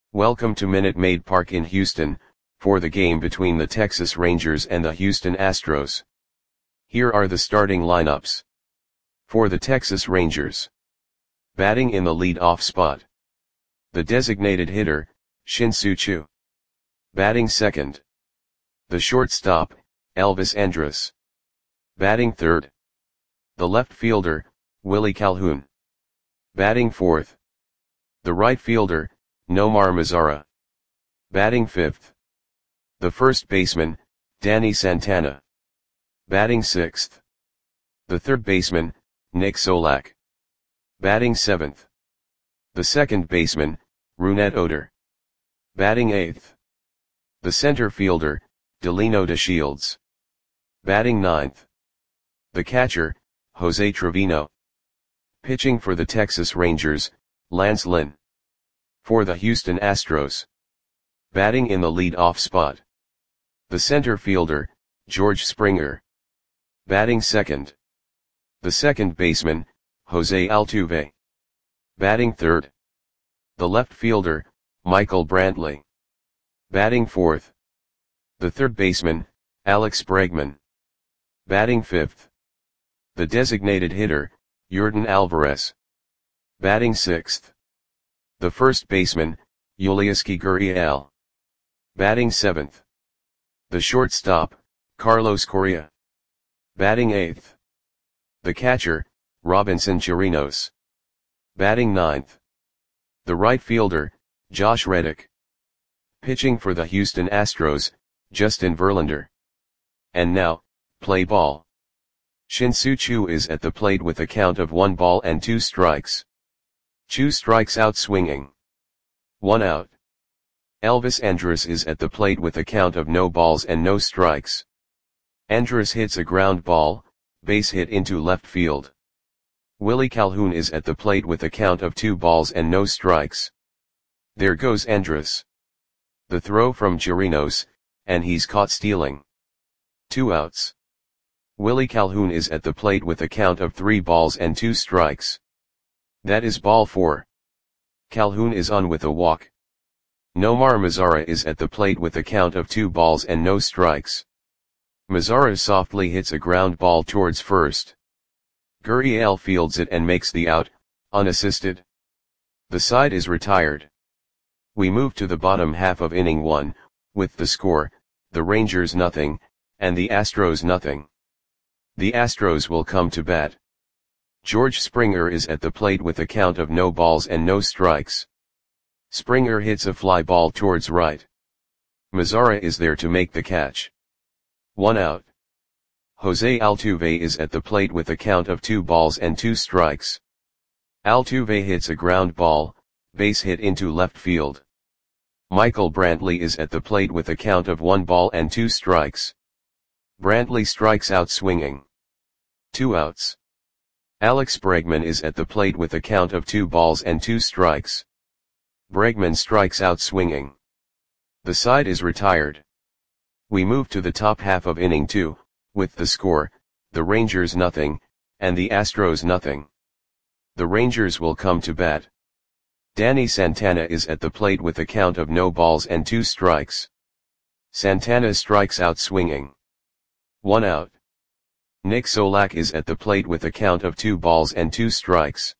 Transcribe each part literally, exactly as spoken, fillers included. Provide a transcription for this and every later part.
Welcome to Minute Maid Park in Houston, for the game between the Texas Rangers and the Houston Astros. Here are the starting lineups. For the Texas Rangers. Batting in the lead-off spot. The designated hitter, Shin-Soo Choo. Batting second. The shortstop, Elvis Andrus. Batting third. The left fielder, Willie Calhoun. Batting fourth. The right fielder, Nomar Mazara. Batting fifth. The first baseman, Danny Santana. Batting sixth. The third baseman, Nick Solak. Batting seventh. The second baseman, Rougned Odor. Batting eighth. The center fielder, Delino DeShields. Batting ninth. The catcher, Jose Trevino. Pitching for the Texas Rangers, Lance Lynn. For the Houston Astros. Batting in the lead-off spot. The center fielder, George Springer. Batting second. The second baseman, Jose Altuve. Batting third. The left fielder, Michael Brantley. Batting fourth. The third baseman, Alex Bregman. Batting fifth. The designated hitter, Yordan Alvarez. Batting sixth. The first baseman, Yulieski Gurriel. Batting seventh. The shortstop, Carlos Correa. Batting eighth. The catcher, Robinson Chirinos. Batting ninth. The right fielder, Josh Reddick. Pitching for the Houston Astros, Justin Verlander. And now, play ball. Shin-Soo Choo is at the plate with a count of one ball and two strikes. Choo strikes out swinging. One out. Elvis Andrus is at the plate with a count of no balls and no strikes. Andrus hits a ground ball, base hit into left field. Willie Calhoun is at the plate with a count of two balls and no strikes. There goes Andrus. The throw from Chirinos, and he's caught stealing. Two outs. Willie Calhoun is at the plate with a count of three balls and two strikes. That is ball four. Calhoun is on with a walk. Nomar Mazara is at the plate with a count of two balls and no strikes. Mazara softly hits a ground ball towards first. Gurriel fields it and makes the out, unassisted. The side is retired. We move to the bottom half of inning one, with the score, the Rangers nothing, and the Astros nothing. The Astros will come to bat. George Springer is at the plate with a count of no balls and no strikes. Springer hits a fly ball towards right. Mazara is there to make the catch. One out. Jose Altuve is at the plate with a count of two balls and two strikes. Altuve hits a ground ball, base hit into left field. Michael Brantley is at the plate with a count of one ball and two strikes. Brantley strikes out swinging. Two outs. Alex Bregman is at the plate with a count of two balls and two strikes. Bregman strikes out swinging. The side is retired. We move to the top half of inning two, with the score, the Rangers nothing, and the Astros nothing. The Rangers will come to bat. Danny Santana is at the plate with a count of no balls and two strikes. Santana strikes out swinging. One out. Nick Solak is at the plate with a count of two balls and two strikes.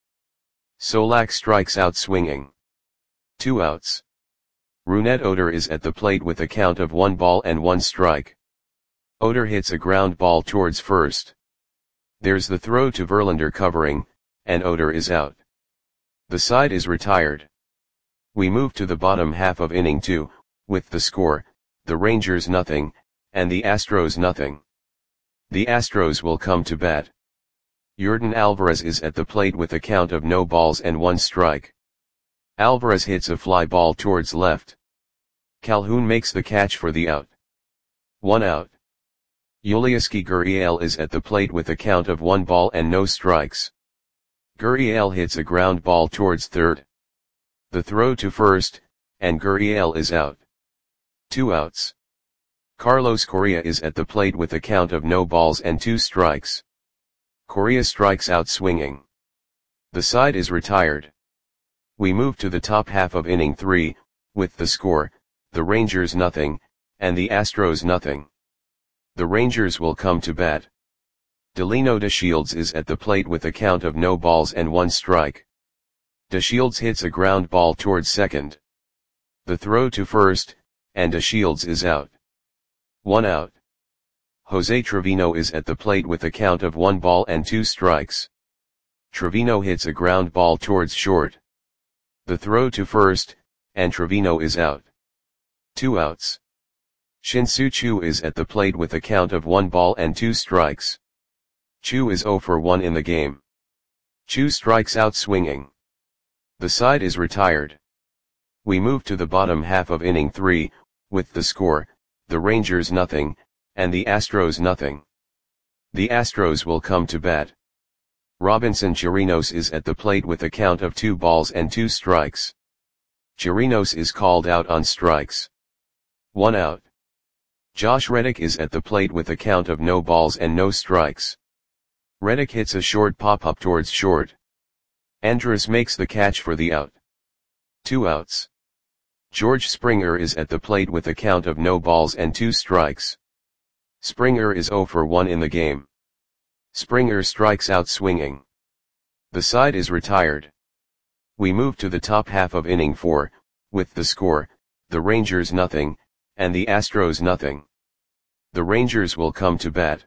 Solak strikes out swinging. Two outs. Rougned Odor is at the plate with a count of one ball and one strike. Odor hits a ground ball towards first. There's the throw to Verlander covering, and Odor is out. The side is retired. We move to the bottom half of inning two, with the score, the Rangers nothing, and the Astros nothing. The Astros will come to bat. Yordan Alvarez is at the plate with a count of no balls and one strike. Alvarez hits a fly ball towards left. Calhoun makes the catch for the out. One out. Yulieski Gurriel is at the plate with a count of one ball and no strikes. Gurriel hits a ground ball towards third. The throw to first, and Gurriel is out. Two outs. Carlos Correa is at the plate with a count of no balls and two strikes. Correa strikes out swinging. The side is retired. We move to the top half of inning three, with the score, the Rangers nothing, and the Astros nothing. The Rangers will come to bat. Delino DeShields is at the plate with a count of no balls and one strike. DeShields hits a ground ball towards second. The throw to first, and DeShields is out. One out. Jose Trevino is at the plate with a count of one ball and two strikes. Trevino hits a ground ball towards short. The throw to first, and Trevino is out. Two outs. Shin-Soo Choo is at the plate with a count of one ball and two strikes. Choo is zero for one in the game. Choo strikes out swinging. The side is retired. We move to the bottom half of inning three, with the score, the Rangers nothing, and the Astros nothing. The Astros will come to bat. Robinson Chirinos is at the plate with a count of two balls and two strikes. Chirinos is called out on strikes. One out. Josh Reddick is at the plate with a count of no balls and no strikes. Reddick hits a short pop-up towards short. Andrus makes the catch for the out. Two outs. George Springer is at the plate with a count of no balls and two strikes. Springer is zero for one in the game. Springer strikes out swinging. The side is retired. We move to the top half of inning four, with the score, the Rangers nothing, and the Astros nothing. The Rangers will come to bat.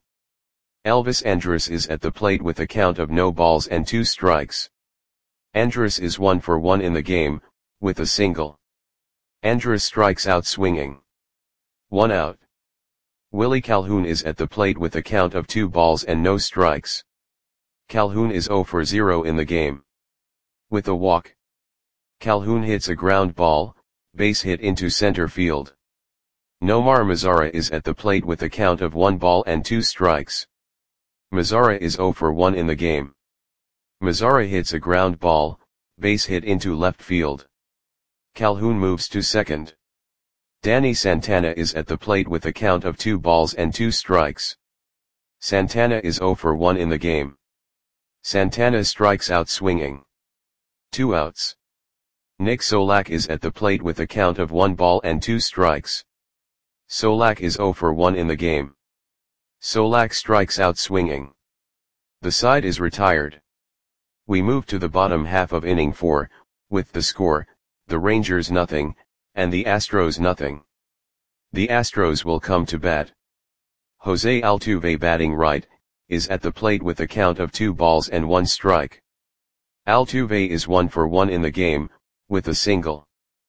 Elvis Andrus is at the plate with a count of no balls and two strikes. Andrus is one for one in the game, with a single. Andrus strikes out swinging. One out. Willie Calhoun is at the plate with a count of two balls and no strikes. Calhoun is zero for zero in the game. With a walk. Calhoun hits a ground ball, base hit into center field. Nomar Mazara is at the plate with a count of one ball and two strikes. Mazara is zero for one in the game. Mazara hits a ground ball, base hit into left field. Calhoun moves to second. Danny Santana is at the plate with a count of two balls and two strikes. Santana is zero for one in the game. Santana strikes out swinging. Two outs. Nick Solak is at the plate with a count of one ball and two strikes. Solak is zero for one in the game. Solak strikes out swinging. The side is retired. We move to the bottom half of inning four, with the score, the Rangers nothing, and the Astros nothing. The Astros will come to bat. Jose Altuve batting right, is at the plate with a count of two balls and one strike. Altuve is one for one in the game, with a single.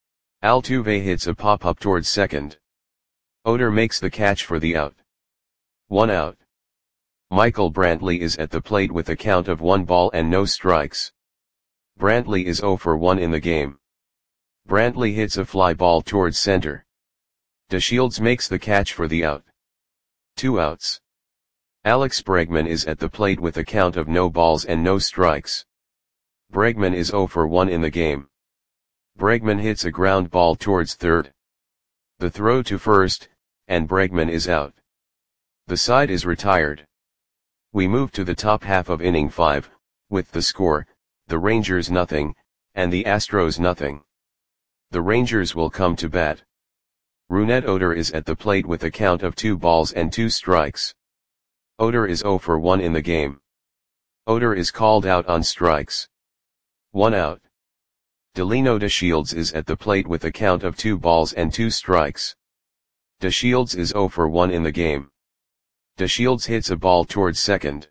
Altuve hits a pop-up towards second. Oder makes the catch for the out. One out. Michael Brantley is at the plate with a count of one ball and no strikes. Brantley is zero for one in the game. Brantley hits a fly ball towards center. DeShields makes the catch for the out. Two outs. Alex Bregman is at the plate with a count of no balls and no strikes. Bregman is zero for one in the game. Bregman hits a ground ball towards third. The throw to first, and Bregman is out. The side is retired. We move to the top half of inning five, with the score, the Rangers nothing, and the Astros nothing. The Rangers will come to bat. Rougned Odor is at the plate with a count of two balls and two strikes. Odor is zero for one in the game. Odor is called out on strikes. One out. Delino DeShields is at the plate with a count of two balls and two strikes. DeShields is zero for one in the game. DeShields hits a ball towards second.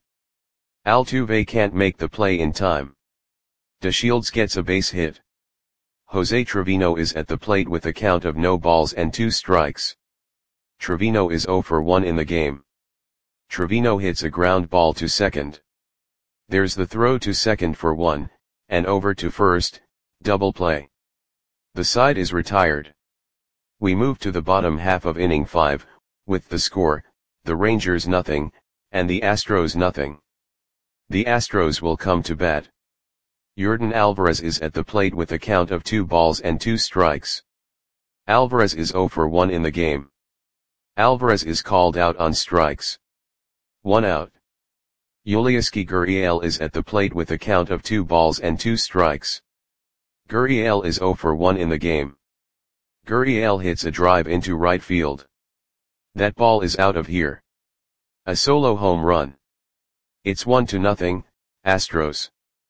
Altuve can't make the play in time. DeShields gets a base hit. Jose Trevino is at the plate with a count of no balls and two strikes. Trevino is zero for one in the game. Trevino hits a ground ball to second. There's the throw to second for one, and over to first, double play. The side is retired. We move to the bottom half of inning five, with the score, the Rangers nothing, and the Astros nothing. The Astros will come to bat. Yordan Alvarez is at the plate with a count of two balls and two strikes. Alvarez is zero for one in the game. Alvarez is called out on strikes. One out. Yulieski Gurriel is at the plate with a count of two balls and two strikes. Gurriel is zero for one in the game. Gurriel hits a drive into right field. That ball is out of here. A solo home run. It's one to nothing, Astros.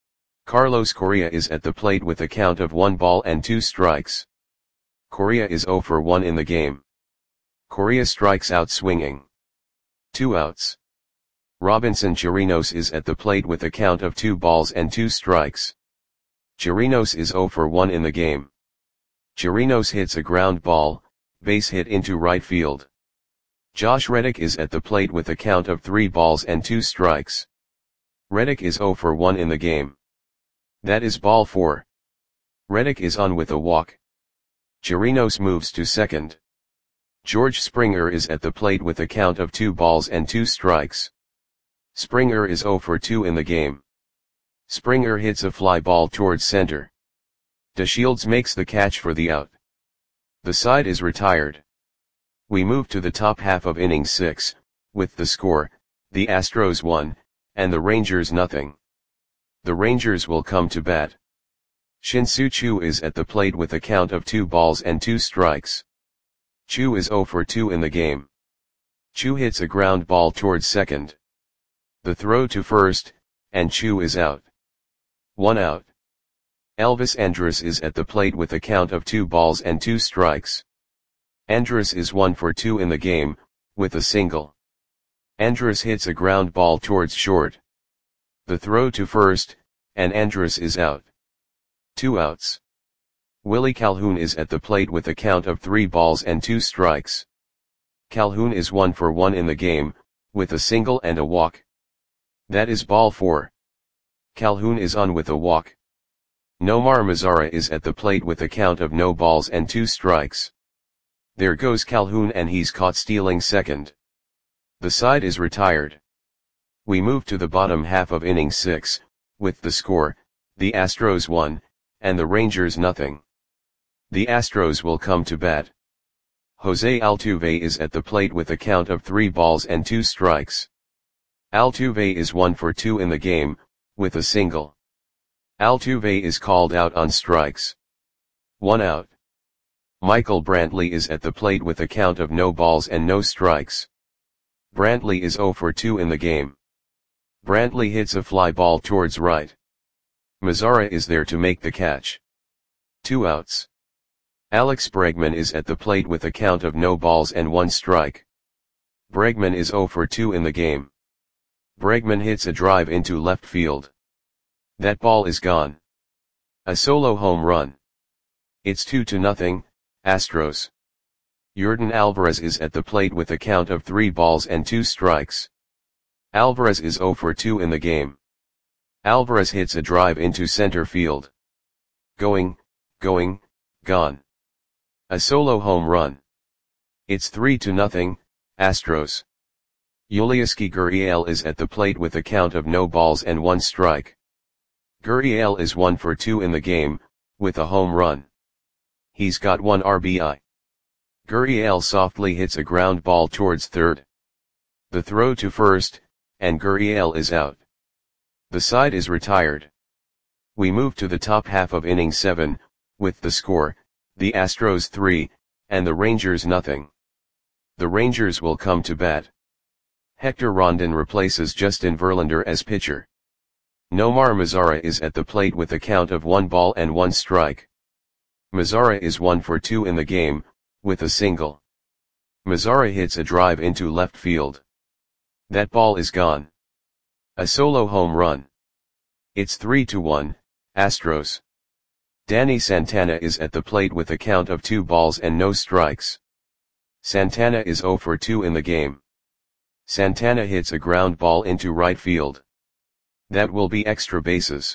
Carlos Correa is at the plate with a count of one ball and two strikes. Correa is zero for one in the game. Correa strikes out swinging. Two outs. Robinson Chirinos is at the plate with a count of two balls and two strikes. Chirinos is zero for one in the game. Chirinos hits a ground ball, base hit into right field. Josh Reddick is at the plate with a count of three balls and two strikes. Reddick is zero for one in the game. That is ball four. Reddick is on with a walk. Chirinos moves to second. George Springer is at the plate with a count of two balls and two strikes. Springer is zero for two in the game. Springer hits a fly ball towards center. DeShields makes the catch for the out. The side is retired. We move to the top half of inning six, with the score, the Astros one, and the Rangers nothing. The Rangers will come to bat. Shin-Soo Choo is at the plate with a count of two balls and two strikes. Choo is zero for two in the game. Choo hits a ground ball towards second. The throw to first, and Choo is out. One out. Elvis Andrus is at the plate with a count of two balls and two strikes. Andrus is one for two in the game, with a single. Andrus hits a ground ball towards short. The throw to first, and Andrus is out. Two outs. Willie Calhoun is at the plate with a count of three balls and two strikes. Calhoun is one for one in the game, with a single and a walk. That is ball four. Calhoun is on with a walk. Nomar Mazara is at the plate with a count of no balls and two strikes. There goes Calhoun and he's caught stealing second. The side is retired. We move to the bottom half of inning six, with the score, the Astros one, and the Rangers nothing. The Astros will come to bat. Jose Altuve is at the plate with a count of three balls and two strikes. Altuve is one for two in the game, with a single. Altuve is called out on strikes. One out. Michael Brantley is at the plate with a count of no balls and no strikes. Brantley is zero for two in the game. Brantley hits a fly ball towards right. Mazara is there to make the catch. Two outs. Alex Bregman is at the plate with a count of no balls and one strike. Bregman is zero for two in the game. Bregman hits a drive into left field. That ball is gone. A solo home run. It's two to nothing, Astros. Yordan Alvarez is at the plate with a count of three balls and two strikes. Alvarez is zero for two in the game. Alvarez hits a drive into center field. Going, going, gone. A solo home run. It's three to nothing, Astros. Yulieski Gurriel is at the plate with a count of no balls and one strike. Gurriel is one for two in the game, with a home run. He's got one R B I. Gurriel softly hits a ground ball towards third. The throw to first, and Gurriel is out. The side is retired. We move to the top half of inning seven, with the score, the Astros three, and the Rangers nothing. The Rangers will come to bat. Hector Rondon replaces Justin Verlander as pitcher. Nomar Mazara is at the plate with a count of one ball and one strike. Mazara is one for two in the game, with a single. Mazara hits a drive into left field. That ball is gone. A solo home run. It's three to one, Astros. Danny Santana is at the plate with a count of two balls and no strikes. Santana is zero for two in the game. Santana hits a ground ball into right field. That will be extra bases.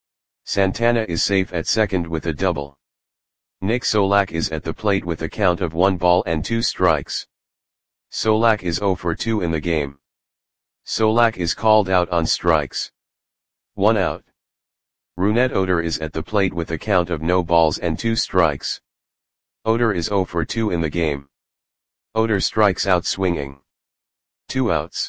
Santana is safe at second with a double. Nick Solak is at the plate with a count of one ball and two strikes. Solak is zero for two in the game. Solak is called out on strikes. One out. Rougned Odor is at the plate with a count of no balls and two strikes. Odor is zero for two in the game. Odor strikes out swinging. Two outs.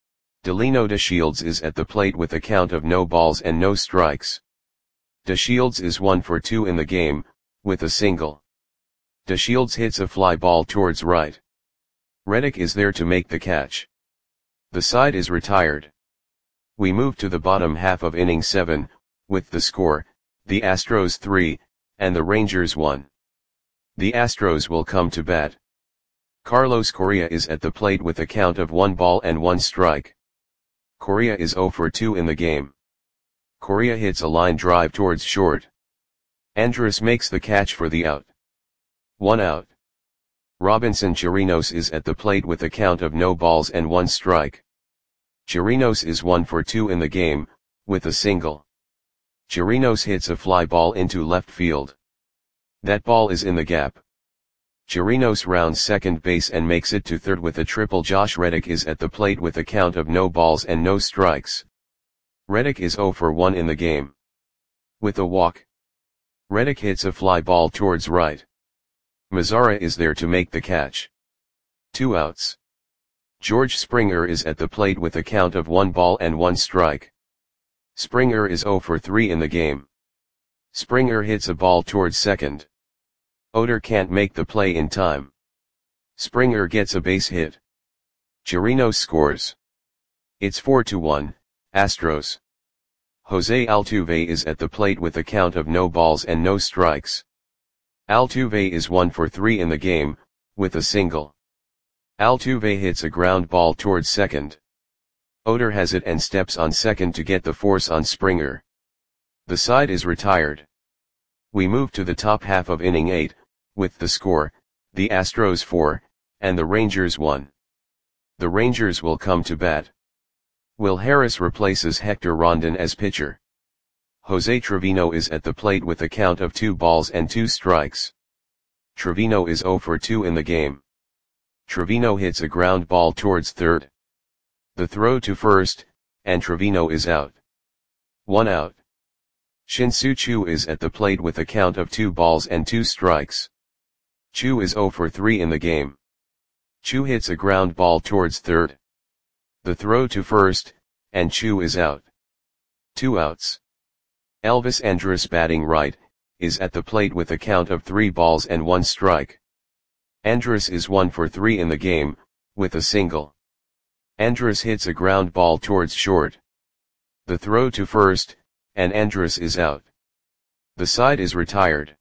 Delino DeShields is at the plate with a count of no balls and no strikes. DeShields is one for two in the game, with a single. DeShields hits a fly ball towards right. Reddick is there to make the catch. The side is retired. We move to the bottom half of inning seven, with the score, the Astros three, and the Rangers one. The Astros will come to bat. Carlos Correa is at the plate with a count of one ball and one strike. Correa is oh for two in the game. Correa hits a line drive towards short. Andrus makes the catch for the out. One out. Robinson Chirinos is at the plate with a count of no balls and one strike. Chirinos is one for two in the game, with a single. Chirinos hits a fly ball into left field. That ball is in the gap. Chirinos rounds second base and makes it to third with a triple. Josh Reddick is at the plate with a count of no balls and no strikes. Reddick is oh for one in the game. With a walk. Reddick hits a fly ball towards right. Mazara is there to make the catch. Two outs. George Springer is at the plate with a count of one ball and one strike. Springer is oh for three in the game. Springer hits a ball towards second. Oder can't make the play in time. Springer gets a base hit. Chirinos scores. It's four to one, Astros. Jose Altuve is at the plate with a count of no balls and no strikes. Altuve is one for three in the game, with a single. Altuve hits a ground ball towards second. Oder has it and steps on second to get the force on Springer. The side is retired. We move to the top half of inning eight, with the score, the Astros four, and the Rangers one. The Rangers will come to bat. Will Harris replaces Hector Rondon as pitcher. Jose Trevino is at the plate with a count of two balls and two strikes. Trevino is oh for two in the game. Trevino hits a ground ball towards third. The throw to first, and Trevino is out. One out. Shin-Soo Choo is at the plate with a count of two balls and two strikes. Choo is oh for three in the game. Choo hits a ground ball towards third. The throw to first, and Choo is out. Two outs. Elvis Andrus batting right, is at the plate with a count of three balls and one strike. Andrus is one for three in the game, with a single. Andrus hits a ground ball towards short. The throw to first, and Andrus is out. The side is retired.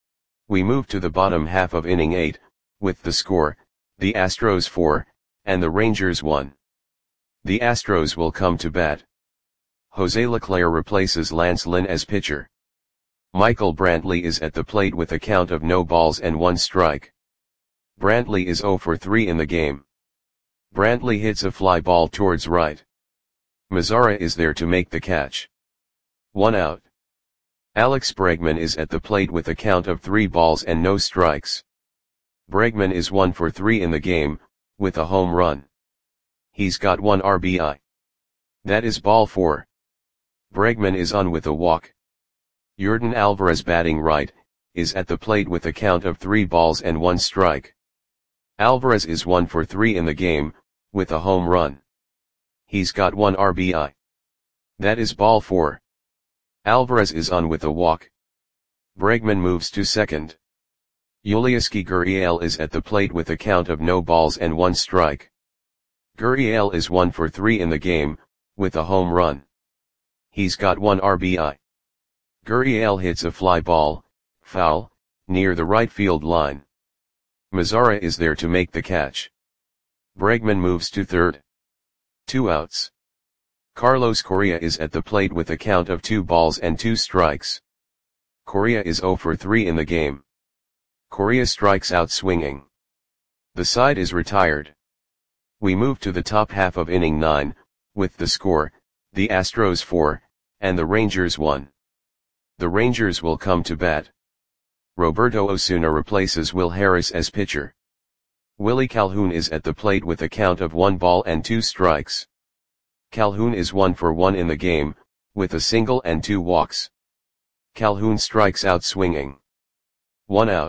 We move to the bottom half of inning eight, with the score, the Astros four, and the Rangers one. The Astros will come to bat. Jose Leclerc replaces Lance Lynn as pitcher. Michael Brantley is at the plate with a count of no balls and one strike. Brantley is oh for three in the game. Brantley hits a fly ball towards right. Mazara is there to make the catch. One out. Alex Bregman is at the plate with a count of three balls and no strikes. Bregman is one for three in the game, with a home run. He's got one R B I. That is ball four. Bregman is on with a walk. Yordan Alvarez batting right, is at the plate with a count of three balls and one strike. Alvarez is one for three in the game, with a home run. He's got one R B I. That is ball four. Alvarez is on with a walk. Bregman moves to second. Yulieski Gurriel is at the plate with a count of no balls and one strike. Gurriel is one for three in the game, with a home run. He's got one R B I. Gurriel hits a fly ball, foul, near the right field line. Mazara is there to make the catch. Bregman moves to third. Two outs. Carlos Correa is at the plate with a count of two balls and two strikes. Correa is oh for three in the game. Correa strikes out swinging. The side is retired. We move to the top half of inning nine, with the score, the Astros four, and the Rangers one. The Rangers will come to bat. Roberto Osuna replaces Will Harris as pitcher. Willie Calhoun is at the plate with a count of one ball and two strikes. Calhoun is one for one in the game, with a single and two walks. Calhoun strikes out swinging. One out.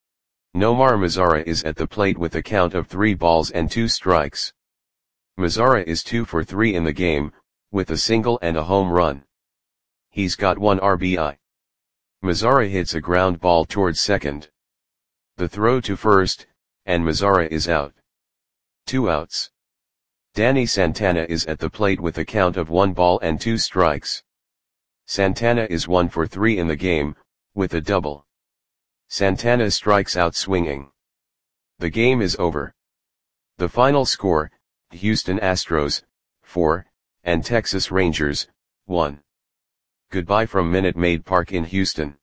Nomar Mazara is at the plate with a count of three balls and two strikes. Mazara is two for three in the game, with a single and a home run. He's got one R B I. Mazara hits a ground ball towards second. The throw to first, and Mazara is out. Two outs. Danny Santana is at the plate with a count of one ball and two strikes. Santana is one for three in the game, with a double. Santana strikes out swinging. The game is over. The final score, Houston Astros, four, and Texas Rangers, one. Goodbye from Minute Maid Park in Houston.